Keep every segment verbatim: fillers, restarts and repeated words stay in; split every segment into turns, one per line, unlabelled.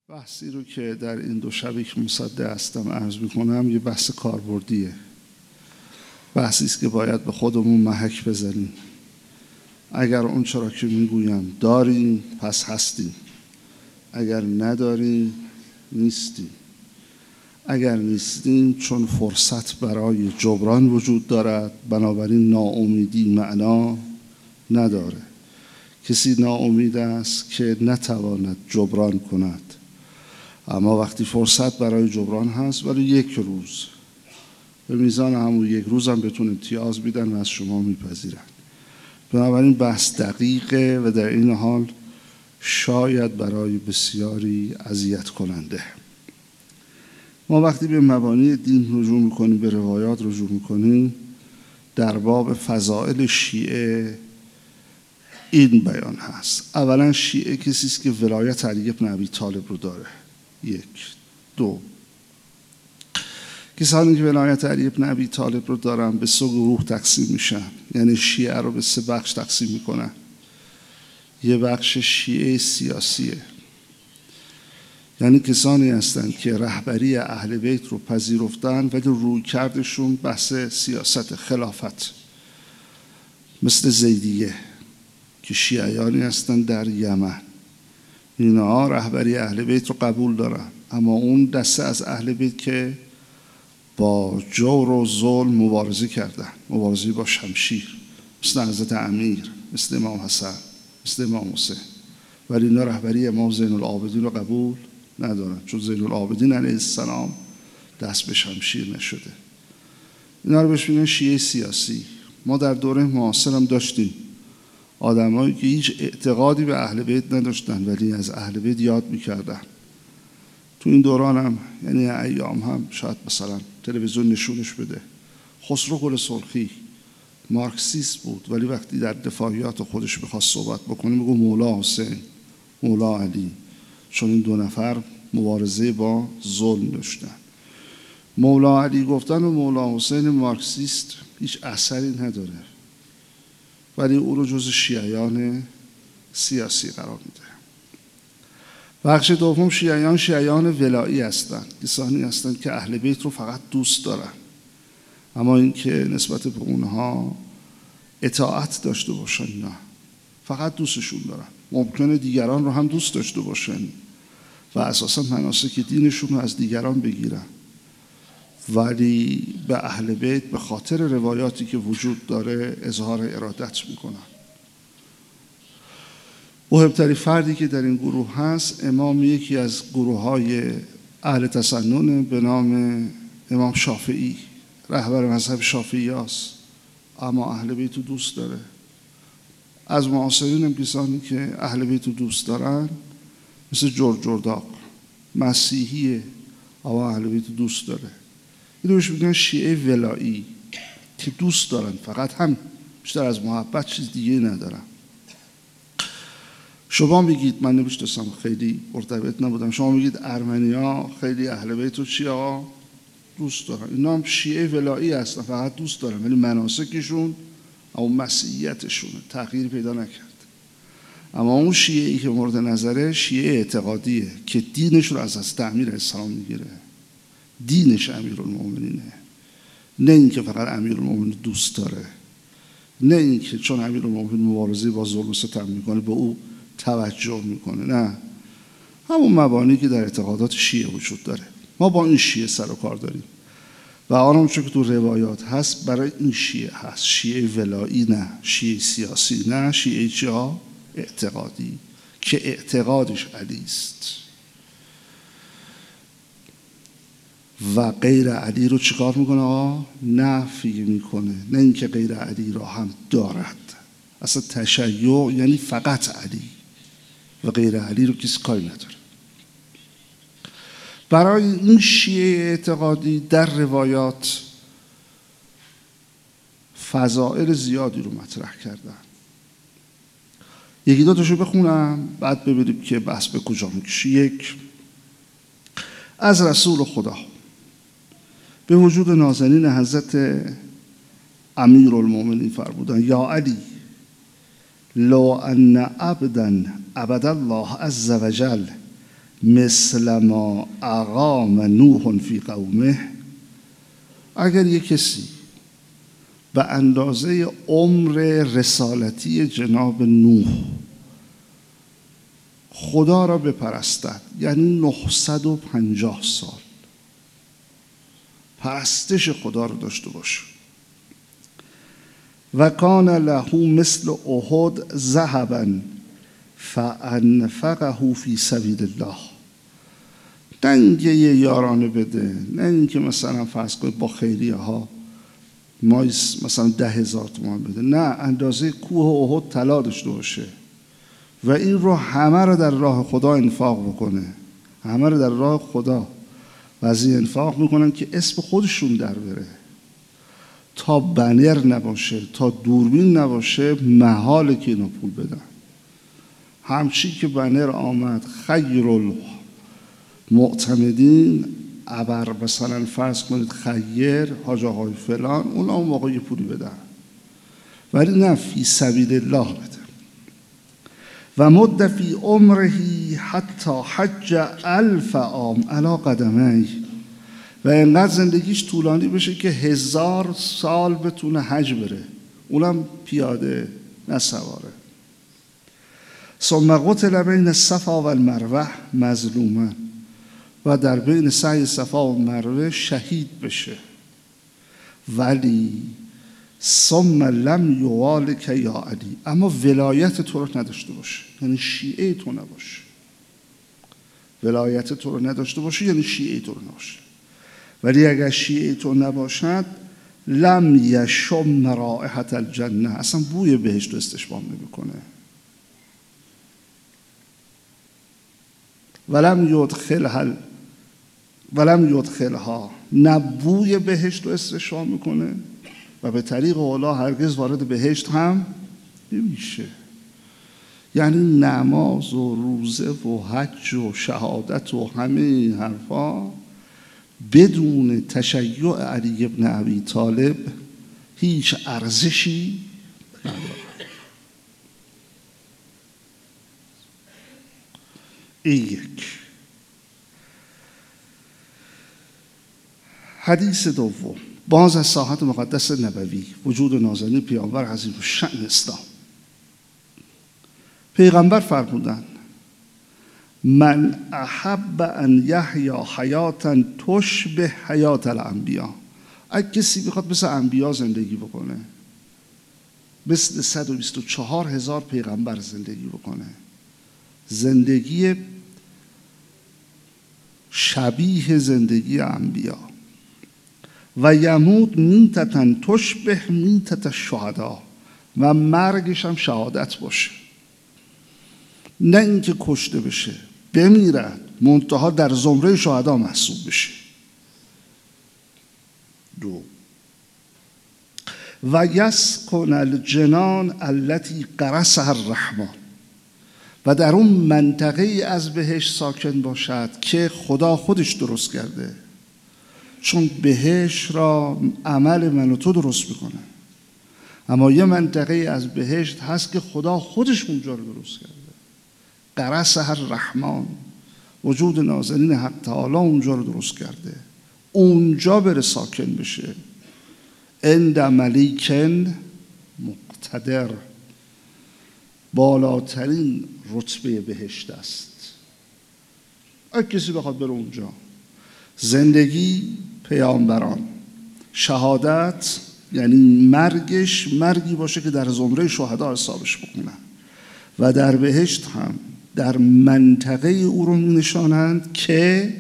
بحثی رو که در این دو شبی که مصدق هستم عرض میکنم یه بحث کاربردیه. بحثی است که باید به خودمون محک بزنیم. اگر اون چرا که میگویم داریم پس هستیم، اگر نداریم نیستیم. اگر نیستیم چون فرصت برای جبران وجود دارد، بنابراین ناامیدی معنا نداره. کسی ناامید است که نتواند جبران کند، اما وقتی فرصت برای جبران هست ولی یک روز به میزان همون یک روز هم بهتون امتیاز میدن و از شما میپذیرن. بنابراین بحث دقیقه و در این حال شاید برای بسیاری اذیت کننده. ما وقتی به مبانی دین رجوع میکنیم، به روایات رجوع میکنیم، در باب فضائل شیعه این بیان هست. اولا شیعه کسی است که ولایت علی بن ابی طالب رو داره. یک. دو، کسانی که ولایت علی بن ابی طالب رو دارن به سه گروه تقسیم میشن، یعنی شیعه رو به سه بخش تقسیم میکنن. یه بخش شیعه سیاسیه، یعنی کسانی هستند که رهبری اهل بیت رو پذیرفتن ولی روی کردشون بحث سیاست خلافت، مثل زیدیه که شیعیانی هستند در یمن. اینا رهبری اهل بیت رو قبول دارن، اما اون دسته از اهل بیت که با جور و ظلم مبارزه کردن، مبارزه با شمشیر، مثل حضرت امیر، مثل امام حسن، مثل امام حسین، ولی اینا رهبری امام زین العابدین رو قبول ندارن، چون زین العابدین علیه السلام دست به شمشیر نشده. اینا رو بهش میگن شیعه سیاسی. ما در دوره معاصر هم داشتیم آدمایی که هیچ اعتقادی به اهل بیت نداشتن ولی از اهل بیت یاد میکردن. تو این دوران هم، یعنی ایام هم، شاید مثلا تلویزیون نشونش بده، خسرو گل سرخی مارکسیست بود ولی وقتی در دفاعیات خودش بخواست صحبت بکنه میگو مولا حسین، مولا علی، چون این دو نفر مبارزه با ظلم داشتن. مولا علی گفتن و مولا حسین مارکسیست هیچ اثری نداره، ولی او رو جز شیعیان سیاسی قرار میده. بخش دوم شیعیان شیعیان ولایی هستند، کسانی هستند که اهل بیت رو فقط دوست دارن، اما اینکه نسبت به اونها اطاعت داشته باشن نه، فقط دوستشون دارن. ممکنه دیگران رو هم دوست داشته باشن و اساسا مناسک دینشون رو از دیگران بگیرن، ولی به اهل بیت به خاطر روایاتی که وجود داره اظهار ارادت میکنن. مهمترین فردی که در این گروه هست امام یکی از گروه های اهل تسنن به نام امام شافعی، رهبر مذهب شافعی هست، اما اهل بیت رو دوست داره. از معاصرین هم کسانی که اهل بیت رو دوست دارن مثل جورج جرداق، مسیحیه اما اهل بیت رو دوست داره. این رو بهش میگن شیعه ولایی که دوست دارن، فقط هم بیشتر از محبت چیز دیگه ندارن. شما بگید، من نمیشناسم، خیلی مرتبط نبودم، شما بگید ارمنیا خیلی اهل بیت رو چیا دوست دارن، اینا هم شیعه ولایی هستن، فقط دوست دارن ولی مناسکشون اما مسیحیتشون تغییر پیدا نکرد. اما اون شیعه‌ای که مورد نظره شیعه اعتقادیه که دینش رو از حضرت امیر علیه السلام میگیره، دینش امیرالمومنینه، نه اینکه فقط امیرالمومنین دوست داره، نه اینکه چون امیرالمومنین مبارزه با ظلم و ستم میکنه به او توجه میکنه، نه، همون مبانی که در اعتقادات شیعه وجود داره. ما با این شیعه سر و کار داریم و آنم چون که تو روایات هست برای این شیعه هست، شیعه ولایی نه، شیعه سیاسی نه، شیعه چیا؟ اعتقادی که اعتقادش علی است و غیر علی رو چیکار میکنه؟ آه نفی میکنه، نه اینکه غیر علی رو هم دارد. اصلا تشیع یعنی فقط علی و غیر علی رو کسی کاری نداره. برای این شیعه اعتقادی در روایات فضائل زیادی رو مطرح کردن. یکی دو تاشو بخونم بعد ببینیم که بحث به کجا میکشه. یک، از رسول خدا به وجود نازنین حضرت امیرالمومنین فرمودن: یا علی، لو ان عبدا عبد الله عز وجل مثل ما اقام نوح فی قومه، اگر یک کسی به اندازه عمر رسالتی جناب نوح خدا را بپرستد، یعنی نهصد و پنجاه سال پرستش خدا رو داشته باشه، و کان له مثل احد ذهبا فانفقه فی سبیل الله، نه اینکه یه یارانه بده، نه اینکه مثلا فرض کنید با خیریه ها مایس مثلا ده هزار تومان بده، نه، اندازه کوه احد طلا داشته باشه و این رو همه رو در راه خدا انفاق بکنه، همه رو در راه خدا بعضی انفاق میکنن که اسم خودشون در بره، تا بنر نباشه، تا دوربین نباشه، محاله که اینا پول بدن. همچی که بنر آمد خیر المعتمدین، ابر مثلا فرض کنید خیر حاج آقای فلان، اون اون موقع یه پولی بدن، ولی نه فی سبیل الله بده. و مد فی عمره حتی حج الف عام علی قدمی، و اینقدر زندگیش طولانی بشه که هزار سال بتونه حج بره، اونم پیاده نه سواره. ثم قتل بین الصفا و المروه مظلوما، و در بین سعی صفا و مروه شهید بشه. ولی ثم لم یوالک یا علی، اما ولایت تو رو نداشته باشه، یعنی شیعه تو نباشه. ولایت تو رو نداشته باشه یعنی شیعه تو رو نباشه. ولی اگر شیعه تو نباشد لم یشم رائحة الجنه، اصلا بوی بهشت رو استشمام نمیکنه. ولم یدخلها ولم یدخلها، نه بوی بهشت رو استشمام میکنه و به طریق اولا هرگز وارد بهشت هم نمیشه. یعنی نماز و روزه و حج و شهادت و همه این حرفا بدون تشیع علی ابن ابی طالب هیچ ارزشی نداره. این یک. حدیث دوم، باز از ساحت مقدس نبوی، وجود نازنین پیامبر عظیم الشأن اسلام. پیغمبر فرمودند من احب ان یحیا حیاتا تشبه حیات الانبیا، اگه کسی بخواد مثل انبیا زندگی بکنه، مثل صد و بیست و چهار هزار پیغمبر زندگی بکنه، زندگی شبیه زندگی انبیا، و یموت میتة تشبه میتة الشهدا، و مرگش هم شهادت باشه، نه اینکه کشته بشه، بمیرد منتها در زمره شهدا محسوب بشه. دو، و یسکن الجنان التي غرسها الرحمن، و در اون منطقه از بهشت ساکن باشد که خدا خودش درست کرده، چون بهشت را عمل من و تو درست میکنه، اما یه منطقه از بهشت هست که خدا خودش اونجا رو درست کرده. غرسها الرحمن، وجود نازنین حق تعالی اونجا رو درست کرده، اونجا بره ساکن بشه. عند ملیک مقتدر، بالاترین رتبه بهشت است. اگه کسی بخواد بره اونجا، زندگی پیامبران، شهادت یعنی مرگش مرگی باشه که در زمره شهدا حسابش بکنن، و در بهشت هم در منطقه او رو نشانند که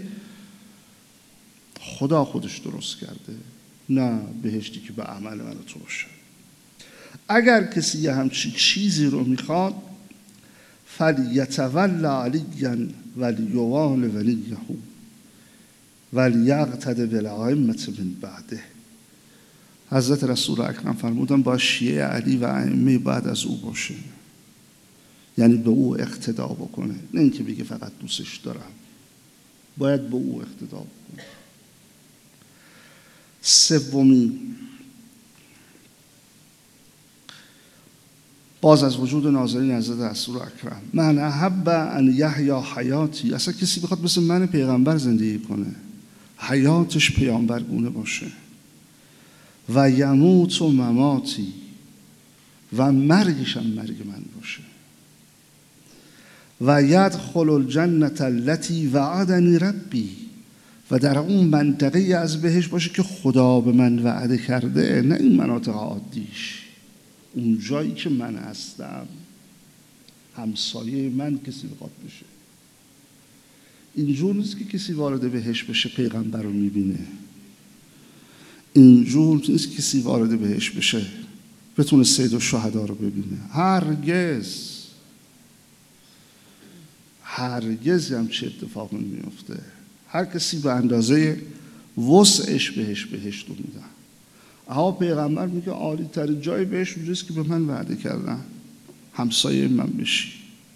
خدا خودش درست کرده، نه بهشتی که به عمل من و تو باشه. اگر کسی یه همچین چیزی رو میخواد، فلیتولی علیا ولیوال ولیه ولیقتد بالائمة من بعده. حضرت رسول اکرم فرمودن با شیعه علی و ائمه بعد از او باشه، یعنی به او اقتدا بکنه، نه اینکه بگه فقط دوستش دارم، باید به او اقتدا بکنه. سومی، باز از وجود ناظرین حضرت رسول اکرم، من احب ان یحیا حیاتی، اصلا کسی بخواد مثل من پیغمبر زندگی کنه، حیاتش پیامبرگونه باشه، و یموت و مماتی، و مرگش هم مرگ من باشه، و یدخل الجنة التي وعدنی ربی، و در اون منطقه از بهش باشه که خدا به من وعده کرده، نه این مناطق عادیش، اون جایی که من هستم، همسایه من کسی بخواد بشه. اینجور نیست که کسی وارد بهش بشه پیغمبر رو میبینه، اینجور نیست که کسی وارد بهش بشه بتونه سید الشهدا رو ببینه. هرگز هرگز هم چه اتفاق نمیفته. هر کسی به اندازه وسعش بهش بهشت رو میدن. اما پیغمبر میگه عالی ترین جای بهش اونجاست که به من وعده کردن، همسایه من بشی.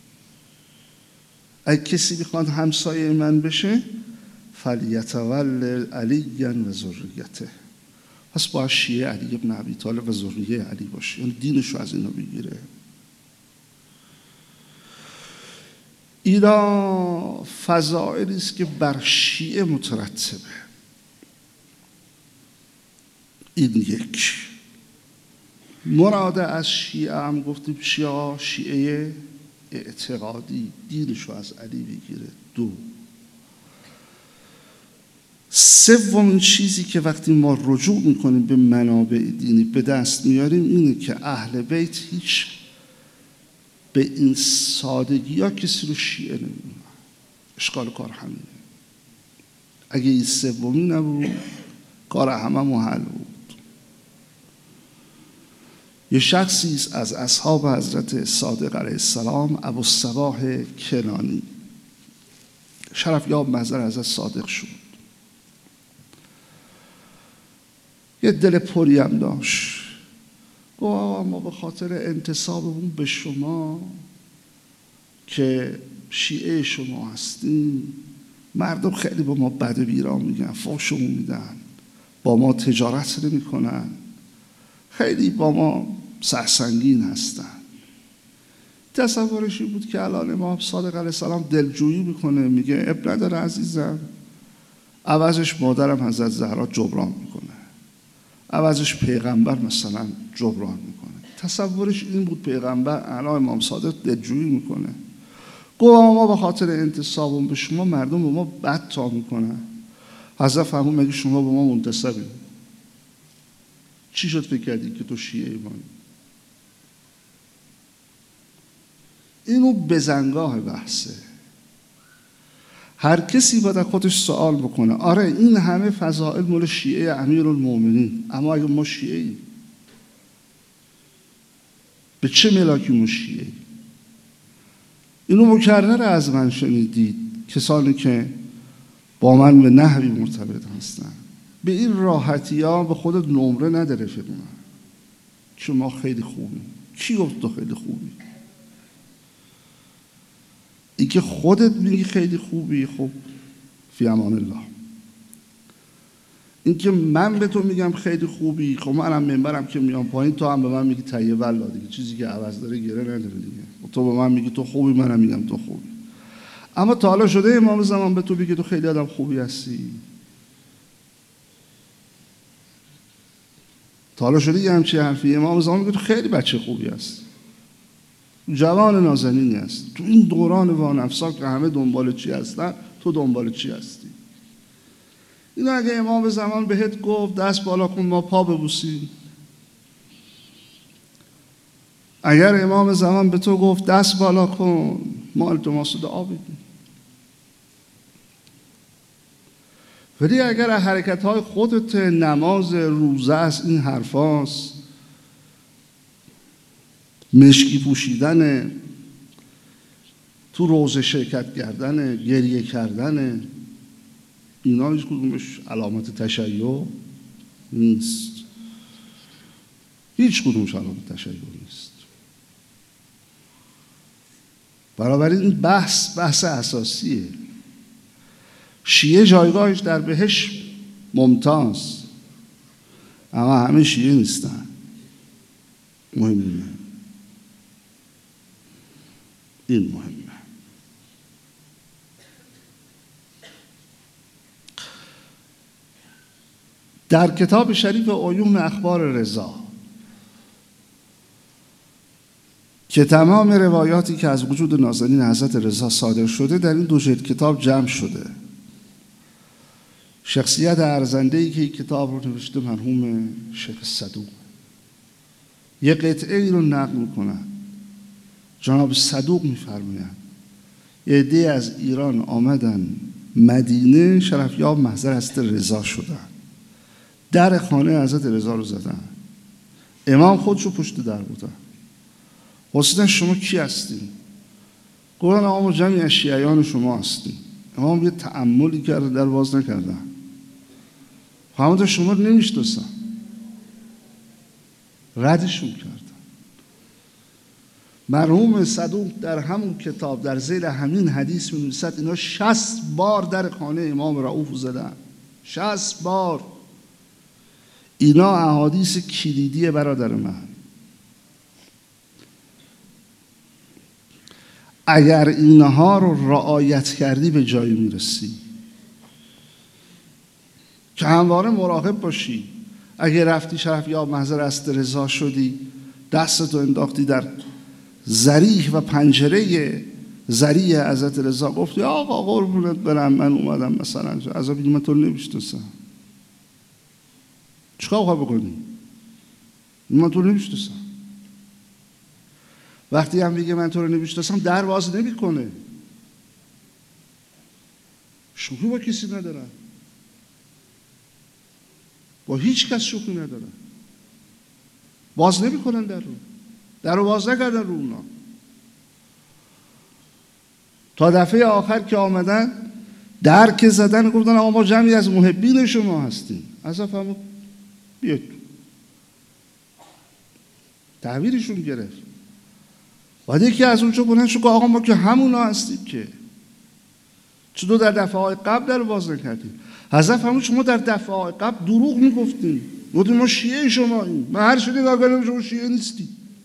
اگه کسی بخواد همسایه من بشه، فلیتولى علی و ذریته، پس باید شیعه علی ابن ابی طالب و ذریه علی باشه، یعنی دینش رو از اینا بگیره. اینا فضائلی است که بر شیعه مترتبه. این یک مراد از شیعه هم گفتیم شیعه شیعه اعتقادی، دینش رو از علی بگیره. دو سومین چیزی که وقتی ما رجوع میکنیم به منابع دینی به دست میاریم اینه که اهل بیت هیچ به این سادگی ها کسی رو شیعه نمیدونن. اشکال کار همینه. اگه این سومی نبود کار همه محل بود. یه شخصی از اصحاب حضرت صادق علیه السلام، ابوالصباح کنانی، شرفیاب محضر حضرت صادق شد. یه دل پری هم داشت. گفت ما به خاطر انتسابمون به شما که شیعه شما هستیم، مردم خیلی با ما بد و بیرا میگن، فحشمون میدن، با ما تجارت نمی کنن، خیلی با ما سرسنگین هستن. تصورش این بود که الان امام صادق علیه السلام دلجویی میکنه، میگه اب نداره عزیزم، عوضش مادرم حضرت زهرا جبران میکنه، عوضش پیغمبر مثلا جبران میکنه. تصورش این بود پیغمبر الان امام صادق دلجویی میکنه. گفت ما به خاطر انتسابم به شما مردم به ما بد تا میکنن. حضرت فرمود مگه شما به ما منتسبی؟ چی شد فکر کردی که تو شیعه ایمانی؟ اینو بزنگاه بحثه. هر کسی باید خودش سوال بکنه آره این همه فضائل مال شیعه امیرالمومنین، اما اگه ما شیعه ایم به چه ملاکی ما شیعه ایم؟ اینو مکرر از من شنیدید، کسانی که با من به نحوی مرتبط هستن. به این راحتی ها به خودت نمره نداره فکر من چون ما خیلی خوبیم. کی گفت تو خیلی خوبی؟ این که خودت میگی خیلی خوبی، خب فی امان الله. این که من به تو میگم خیلی خوبی، خب منم منبرم که میام پایین تو هم به من میگی طیب والله دیگه، چیزی که عوض داره گره نداره دیگه. تو به من میگی تو خوبی، منم میگم تو خوبی. اما تا حالا شده امام زمان به تو بگه تو خیلی آدم خوبی هستی؟ تا حالا شده یه همچی حرفی امام زمان میگه تو خیلی بچه خوبی هستی، جوان نازنینی هست، تو این دوران وانفسا که همه دنبال چی هستن تو دنبال چی هستی؟ اینا اگه امام زمان بهت گفت دست بالا کن ما پا ببوسیم، اگر امام زمان به تو گفت دست بالا کن ما التماس دعا بگیم. ولی اگر حرکت های خودت نماز روزه است، این حرفاست، مشکی پوشیدن، تو روزه شرکت کردن، گریه کردن، اینا هیچ کدومش علامت تشیع نیست. هیچ کدومش علامت تشیع نیست. بنابراین این بحث بحث اساسیه. شیعه جایگاهش در بهشت ممتاز، اما همه شیعه نیستن. مهم نیست. این مهمه. در کتاب شریف عیون اخبار رضا که تمام روایاتی که از وجود نازنین حضرت رضا صادر شده در این دو جلد کتاب جمع شده. شخصیت ارزنده‌ای که این کتاب رو نوشته مرحوم شیخ صدوق. یه قطعه ای رو نقل میکنن. جناب صدوق میفرمایند یه عده‌ای از ایران آمدن مدینه، شرفیاب محضر حضرت رضا شدن، در خانه حضرت رضا رو زدن، امام خودش رو پشت در بودن. پرسیدن شما کی هستین؟ گفتن آقا ما جمعی از شیعیان شما هستیم. امام یه تأملی کرد، در باز نکردن. همونطور شما رو نمیشناسن، ردشون کردن. مرحوم صدوق در همون کتاب در ذیل همین حدیث می‌نویسد اینا شصت بار در خانه امام رؤوف زدن، شصت بار. اینا احادیث کلیدی برادر من. اگر اینها رو رعایت کردی به جایی میرسی که همواره مراقب باشی. اگر رفتی شرفیاب محضر حضرت رضا شدی، دستتو انداختی در ذریح و پنجره ذریح حضرت رضا، گفتی آقا قربونت برم من اومدم مثلا عذاب بگی من تو رو نمیشناسم. چیکار می‌خوای بکنی؟ من تو رو نمیشناسم. وقتی هم میگه من تو رو نمیشناسم در باز نمیکنه. شوخی با کسی ندارن، با هیچ کس شوخی ندارن. باز نمیکنن در رو در رو باز نکردن رو اونا تا دفعه آخر که آمدن در که زدن گفتن آقا ما جمعی از محبین شما هستیم. از افهمو بیاد تحویلشون گرفت. بعد یکی از اونجا بلند شد آقا ما که همونا هستیم که چطور در دفعه های قبل در باز نکردیم؟ حضرت فرمود شما در دفعه های قبل دروغ میگفتیم، گفتیم ما شیعه شما این من هر شده نگاه کردم شما شیعه نیستی.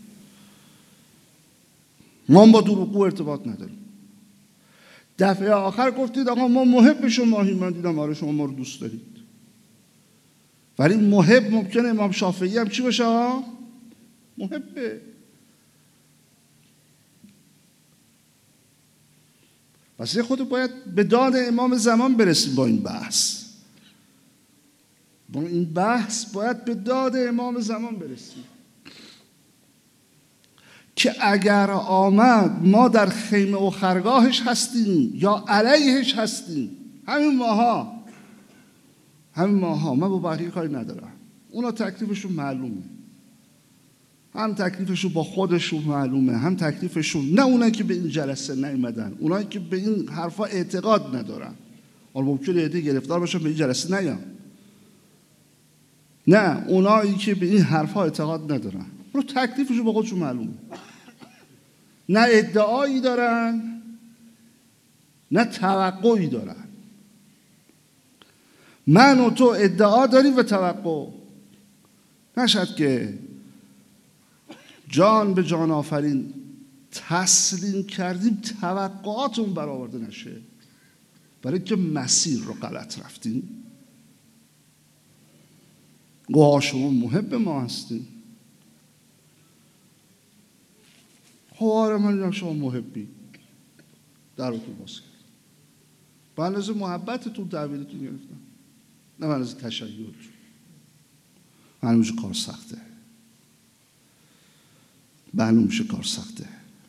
ما با دروغگو ارتباط نداریم. دفعه آخر گفتید آقا ما محب شماییم. من دیدم آره شما ما رو دوست دارید، ولی محب ممکنه امام شافعی هم چی باشه؟ محبه. پس خود باید به داد امام زمان برسیم. با این بحث با این بحث باید به داد امام زمان برسیم که اگر آمد ما در خیمه و خرگاهش هستیم یا علیهش هستیم. همین ماها همین ماها من با بقیه کاری ندارم. اونا تکلیفشون معلومه، هم تکلیفشون با خودشون معلومه، هم تکلیفشون نه اونایی که به این جلسه نیومدن، اونایی که به این حرفا اعتقاد ندارن. حالا ممکنه ایده گرفتار باشن به این جلسه نیان. نه اونایی که به این حرفا اعتقاد ندارن، رو تکلیفشون با خودشون معلومه. نه ادعایی دارن نه توقعی دارن. من و تو ادعا داریم و توقع. نشد که جان به جان آفرین تسلیم کردیم توقعاتون برآورده نشه، برای که مسیر رو غلط رفتیم. گواه شما محب ما هستیم. خواره من دیدم شما محبی، در رو تو باز کرد. به اندازه محبتتون تحویلتون گرفتم، نه به اندازه تشیعتون. معلوم میشه کار سخته، معلوم میشه کار سخته.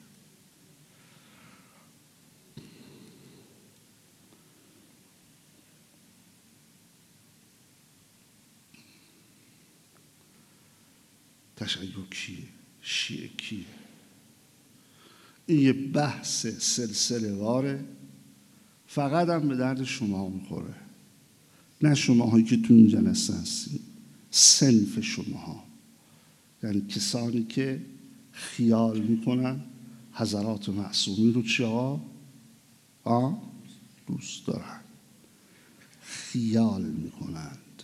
تشیع کیه؟ شیعه کیه؟ این یه بحث سلسله واره، فقط هم به درد شما میخوره. نه شماهایی که تو این جلسه هستید، صنف شماها، یعنی کسانی که خیال میکنن حضرات معصومین رو چی ها؟ آه؟ دوست دارن، خیال میکنند،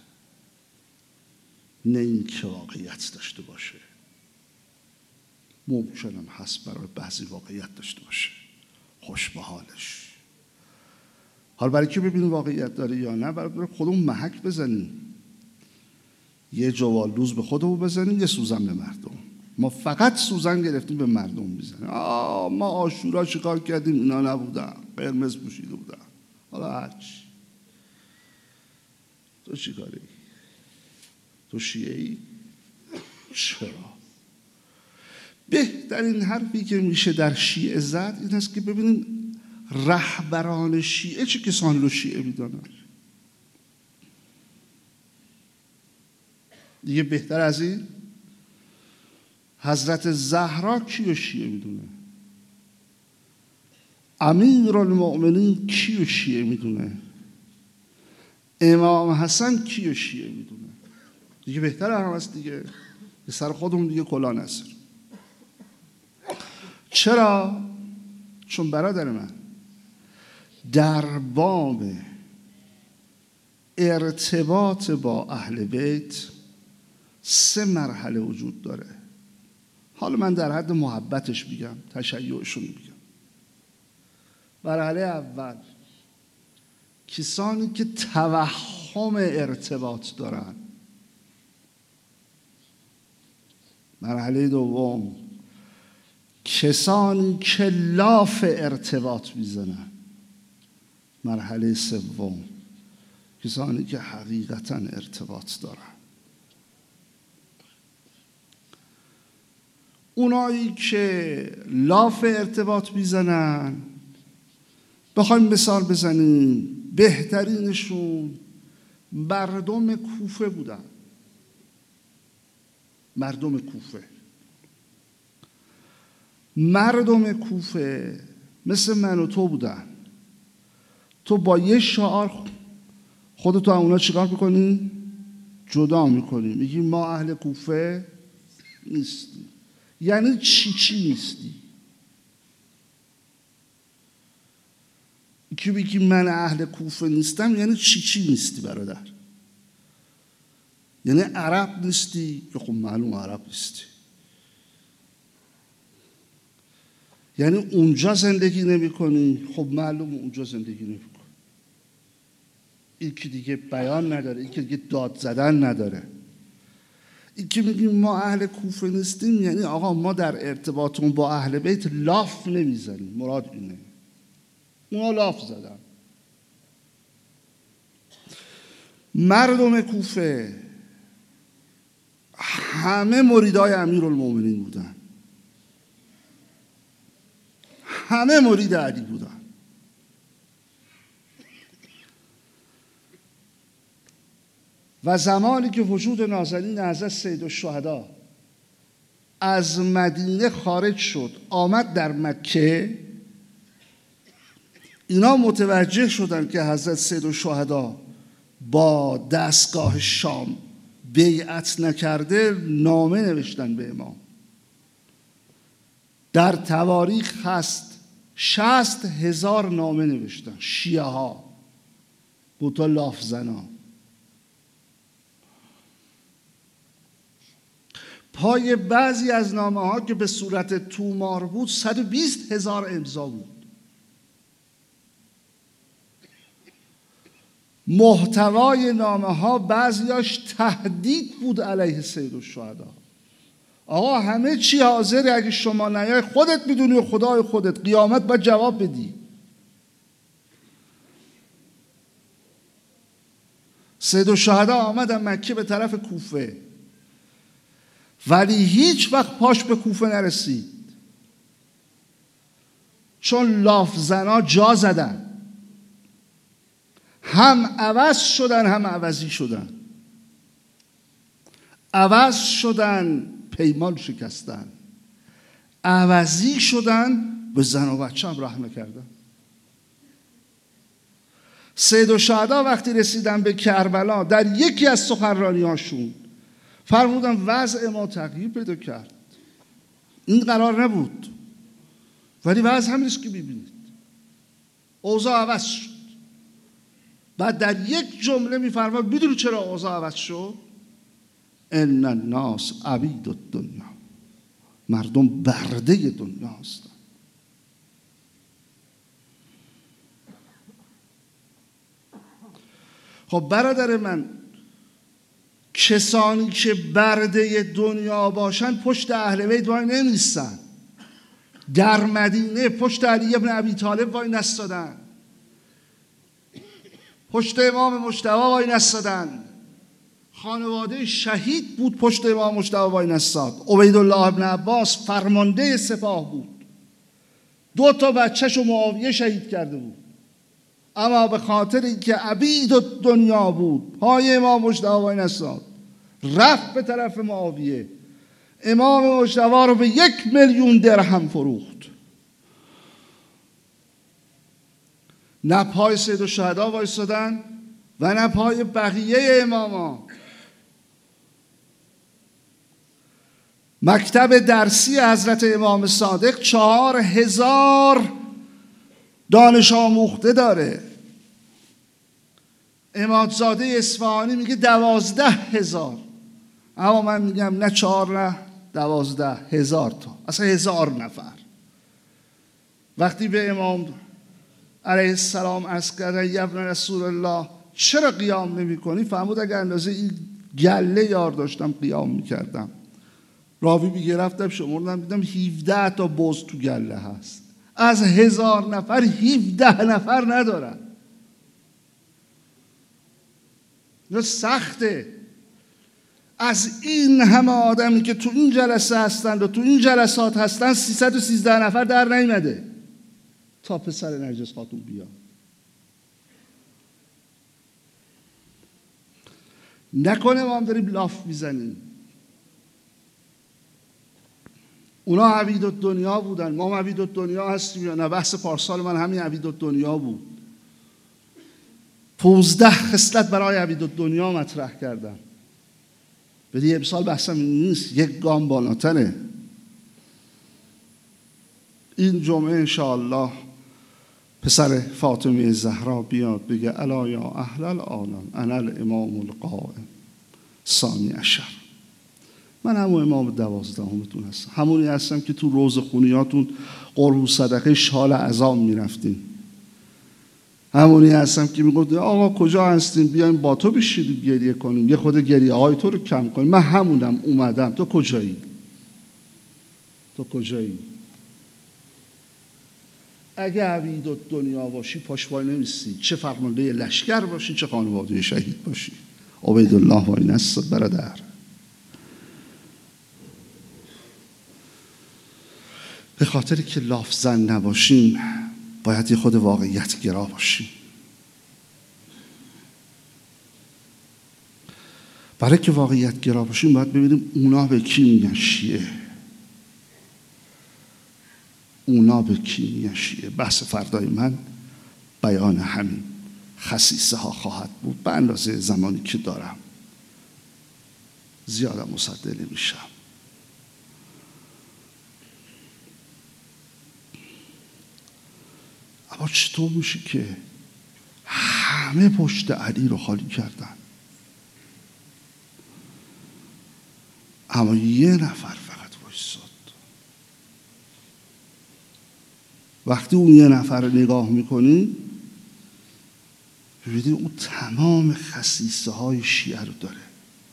نه این که واقعیت داشته باشه. ممکنم هست برای بعضی واقعیت داشته باشه. خوش به حالش. حالا برای که ببینیم واقعیت داره یا نه، برای خودمون محک بزنیم، یه جوالدوز به خودمون بزنیم، یه سوزن به مردم. ما فقط سوزن گرفتیم به مردم بزنیم. آه ما عاشورا شکار کردیم اینا نبودن، قرمز پوشیده بودن. حالا هرچی. تو چی کاری؟ تو شیعه ای؟ چرا؟ بهترین حرفی که میشه در شیعه زد این است که ببینیم رهبران شیعه چه کسانی رو شیعه میدانن. دیگه بهتر از این حضرت زهرا کیو شیعه میدونه؟ امیرالمؤمنین کیو شیعه میدونه؟ امام حسن کیو شیعه میدونه؟ دیگه بهتر هم هست دیگه، به سر خودمون دیگه کلا نسر. چرا؟ چون برادر من در باب ارتباط با اهل بیت سه مرحله وجود داره. حالا من در حد محبتش میگم، تشیعشون میگم. مرحله اول کسانی که توهم ارتباط دارن. مرحله دوم کسانی که لاف ارتباط میزنن. مرحله سوم کسانی که حقیقتا ارتباط دارن. اونایی که لاف ارتباط میزنن، بخوایم مثال بزنیم، بهترینشون مردم کوفه بودن. مردم کوفه مردم کوفه مثل من و تو بودن. تو با یه شعار خودتو اونا چیکار میکنی؟ جدا میکنی، میگی ما اهل کوفه نیستیم. یعنی چی چی نیستی؟ که بگی من اهل کوفه نیستم یعنی چی چی نیستی برادر؟ یعنی عرب نیستی؟ خب معلوم عرب نیستی. یعنی اونجا زندگی نمی کنی؟ خب معلوم اونجا زندگی نمی کنی. این که دیگه بیان نداره، این که دیگه داد زدن نداره. این که میگیم ما اهل کوفه نیستیم یعنی آقا ما در ارتباطمون با اهل بیت لاف نمیزنیم. مراد اینه. اونا لاف زدن. مردم کوفه همه مریدای امیرالمومنین بودن، همه مرید علی بودن. و زمانی که وجود نازنین حضرت سید الشهدا از مدینه خارج شد آمد در مکه، اینا متوجه شدن که حضرت سید الشهدا با دستگاه شام بیعت نکرده. نامه نوشتن به امام. در تواریخ هست شصت هزار نامه نوشتن شیعه ها، بوتا لاف زنا. پای بعضی از نامه ها که به صورت تومار بود صد و بیست هزار امضا بود. محتوای نامه ها بعضیاش تهدید بود علیه سید الشهدا. آقا همه چی حاضره، اگه شما نیای خودت میدونی و خدای خودت قیامت باید جواب بدی. سید الشهدا آمدن مکه به طرف کوفه، ولی هیچ وقت پاش به کوفه نرسید، چون لاف زنا جا زدن. هم عوض شدن هم عوضی شدن. عوض شدن پیمان شکستن، عوضی شدن به زن و بچه هم رحم نکردن. سید الشهدا وقتی رسیدن به کربلا در یکی از سخنرانی هاشون فرمودن وضع ما تغییر پیدا کرد. این قرار نبود، ولی وضع همین است که میبینید. اوضاع عوض شد. بعد در یک جمله میفرماد میدونی چرا اوضاع عوض شد؟ ان الناس عبید الدنیا، مردم برده دنیا هستن. خب برادر من، کسانی که برده دنیا باشن پشت اهل بیت وای نمیستن. در مدینه پشت علی ابن ابی طالب وای نستادن، پشت امام مجتبی وای نستادن. خانواده شهید بود پشت امام مجتبی وای نستاد. عبیدالله ابن عباس فرمانده سپاه بود، دو تا بچه‌شو معاویه شهید کرده بود، اما به خاطر اینکه عبید دنیا بود پای امام مجتبی وای نستاد، رفت به طرف معاویه، امام مجتبی رو به یک میلیون درهم فروخت. نه پای سید الشهدا وایسادن و نه پای بقیه اماما. مکتب درسی حضرت امام صادق چهار هزار دانش آموخته داره. امامزاده اصفهانی میگه دوازده هزار، اما من میگم نه چهار نه دوازده هزار تا، اصلا هزار نفر. وقتی به امام علیه السلام عرض کردن یا ابن رسول الله چرا قیام نمی کنی؟ فرمود اگر اندازه این گله یار داشتم قیام میکردم. راوی میگه رفتم شمردم دیدم هفده تا بز تو گله هست، از هزار نفر هفده نفر ندارن. اینا سخته. از این همه آدمی که تو این جلسه هستند و تو این جلسات هستند سیصد و سیزده نفر در نیامده تا پسر نرجس خاتون بیا. نکنه ما هم داریم لاف میزنیم. اونا عبید الدنیا بودن، ما هم عبید الدنیا هستیم یا نه؟ بحث پارسال من همین عبید الدنیا بود. پونزده خصلت برای عبید الدنیا مطرح کردم. ولی امسال بحثم این نیست، یک گام بالاتره. این جمعه انشاءالله پسر فاطمه زهرا بیاد بگه الا یا اهل العالم انا الامام القائم ثانی عشر. من همون امام دوازدهمتون هستم، همونی هستم که تو روز خونیاتون قربون صدقه شال عظام میرفتیم، همونی هستم که میگفت آقا کجا هستین بیایم با تو بشینیم گریه کنیم، یه خود گریه های تو رو کم کنیم. من همونم اومدم. تو کجایی؟ تو کجایی؟ اگه عبید دنیا باشی پاشوای نمیستی، چه فرمانده لشکر باشی چه خانواده شهید باشی. عبیدالله وای نست برادر. به خاطر که لافزن نباشیم باید یه خود واقعیت گرا باشیم. برای که واقعیت گرا باشیم باید ببینیم اونا به کی میگن شیعه، اونا به کی میگن شیعه. بحث فردای من بیان همین خصیصه ها خواهد بود به اندازه زمانی که دارم. زیادم مصدق نمیشم. اما چطور میشه که همه پشت علی رو خالی کردن اما یه نفر فقط وایساد؟ وقتی اون یه نفر رو نگاه میکنی ببینید اون تمام خصیصه های شیعه رو داره،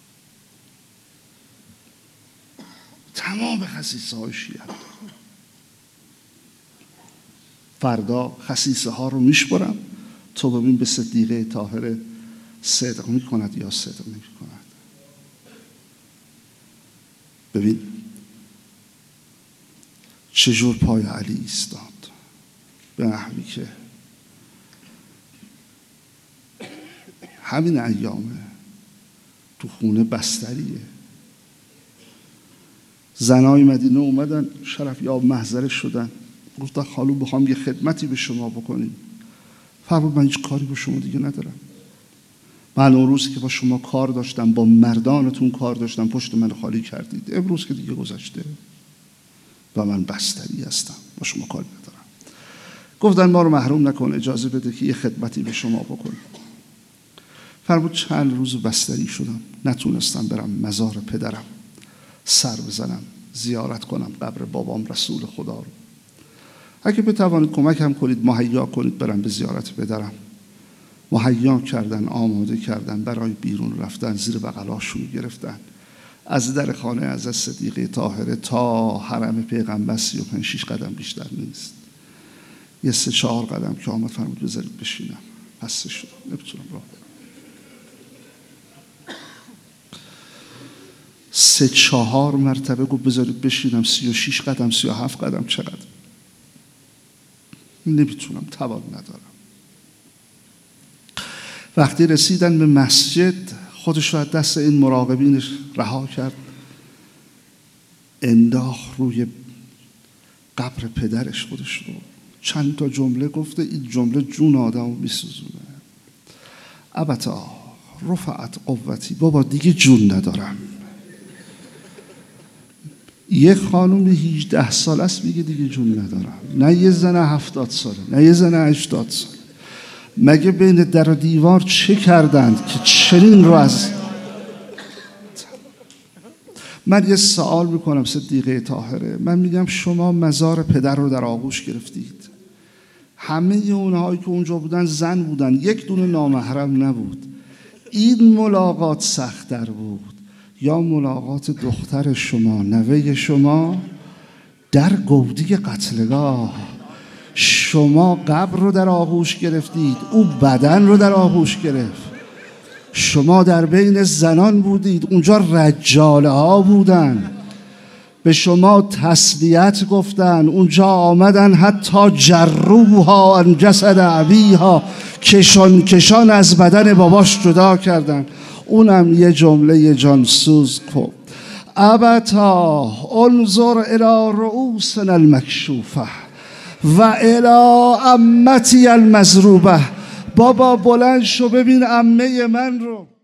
تمام خصیصه های شیعه رو داره. فردا خصیصه ها رو میشبرم تو ببین به صدیقه طاهره صدق میکند یا صدق نمیکند. ببین چجور پای علی ایستاد، به نحوی که همین ایامه تو خونه بستریه. زنای مدینه اومدن شرف یا محضر شدن، گفتن خالو بخوام یه خدمتی به شما بکنیم. فرمود من هیچ کاری با شما دیگه ندارم. من اون روزی که با شما کار داشتم، با مردانتون کار داشتم، پشت من خالی کردید. امروز که دیگه گذشته و من بستری هستم، با شما کاری ندارم. گفتن ما رو محروم نکن، اجازه بده که یه خدمتی به شما بکنیم. فرمود چند روز بستری شدم، نتونستم برم مزار پدرم سر بزنم، زیارت کنم قبر بابام رسول خدا رو. اگه بتوانید کمک هم کنید، مهیا کنید برم به زیارت پدرم. مهیا کردن، آماده کردن برای بیرون رفتن، زیر بغلاشون گرفتن. از در خانه از صدیقه طاهره تا حرم پیغمبر سی و پنج شیش قدم بیشتر نیست. یه سه چهار قدم که آمد فرمود بذارید بشینم، پسته شدم، نمیتونم راه برم. سه چهار مرتبه گفت بذارید بشینم، سی و شیش قدم، سی و هفت قدم، چقدر؟ نمیتونم، توان ندارم. وقتی رسیدن به مسجد خودش رو از دست این مراقبینش رها کرد، انداخت روی قبر پدرش خودش رو، چند تا جمله گفته. این جمله جون آدم رو میسوزونه. ابتا رفعت قوتی، بابا دیگه جون ندارم. یک خانوم هجده سال است میگه دیگه جون ندارم، نه یه زن هفتاد ساله، نه یه زن هشتاد ساله. مگه بین در و دیوار چه کردند که چنین رو از... من یه سوال میکنم صدیقه طاهره، من میگم شما مزار پدر رو در آغوش گرفتید، همه اونهایی که اونجا بودن زن بودن، یک دونه نامحرم نبود. این ملاقات سخت‌تر بود یا ملاقات دختر شما، نوه شما در گودی قتلگاه؟ شما قبر رو در آغوش گرفتید، او بدن رو در آغوش گرفت. شما در بین زنان بودید، اونجا رجاله ها بودن، به شما تسلیت گفتن، اونجا آمدن حتی جروها عن جسد ابیها، کشان کشان از بدن باباش جدا کردن. اونم یه جمله جانسوز کو ابتا انظر الی رؤوسنا المکشوفه و الی عمتی المضروبه. بابا بلند شو ببین عمه من رو.